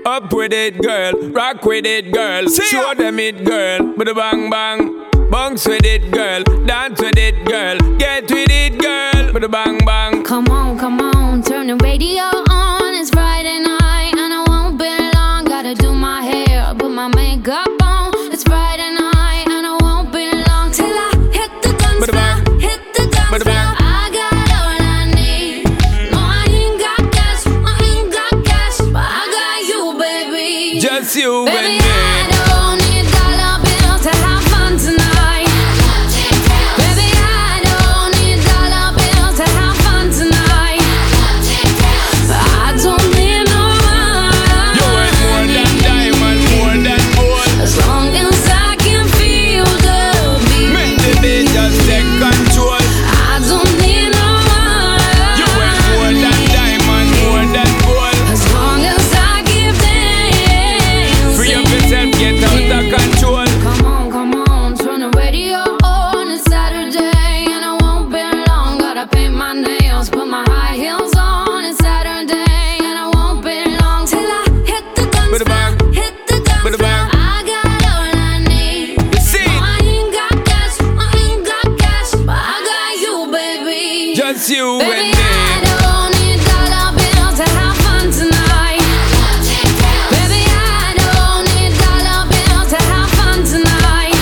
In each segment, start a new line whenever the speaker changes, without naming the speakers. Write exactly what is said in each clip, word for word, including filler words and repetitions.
Up with it, girl. Rock with it, girl. See Show ya. Them it, girl. With a bang bang. Bounce with it, girl. Dance with it, girl. Get with it, girl. With a bang bang.
Come on, come on. Turn the radio on. It's Friday night and I won't be long. Gotta do my hair, put my makeup on. It's Friday night and I won't be long till I hit the dance floor. Hit the dance floor. I got all I need. No, I ain't got cash. I ain't got cash, but I got you, baby.
Just you
baby,
and me.
I don't need dollar bills to have fun tonight.
Just you
baby,
and me.
I don't need dollar bills to have fun tonight. Baby, I don't need dollar bills to have fun tonight.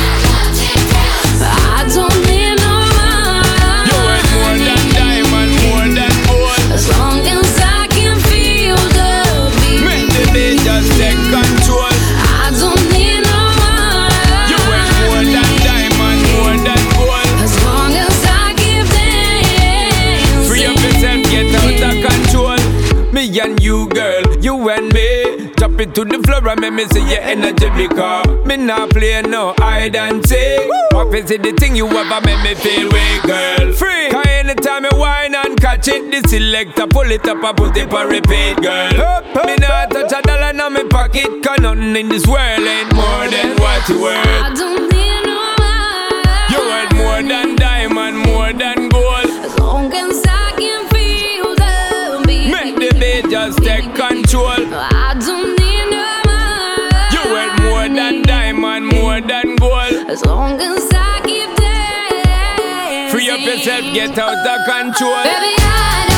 I don't need no money.
You want more than diamond, more than gold.
As long as I can feel the beat.
Make the beat just take control.
I don't need no money.
You want more than diamond, more than gold.
As long as I give them.
Free up yourself, get out of control. Me and you, girl, you and me. Drop it to the floor and make me see your energy because me not play no hide and seek. Obviously the thing you ever make me feel weak, girl. Free. Cause anytime you whine and catch it, the selector pull it up and put it on repeat, girl. Up, up, me not touch a dollar in my pocket, cause nothing in this world ain't more than what you worth.
I don't need no money.
You worth more than diamond, more than gold.
As long as I can feel the beat.
Make the beat just take control.
I don't need no money.
You worth more than diamond, more than gold.
As long as I keep dancing.
Free up yourself, get out of control.
Baby, I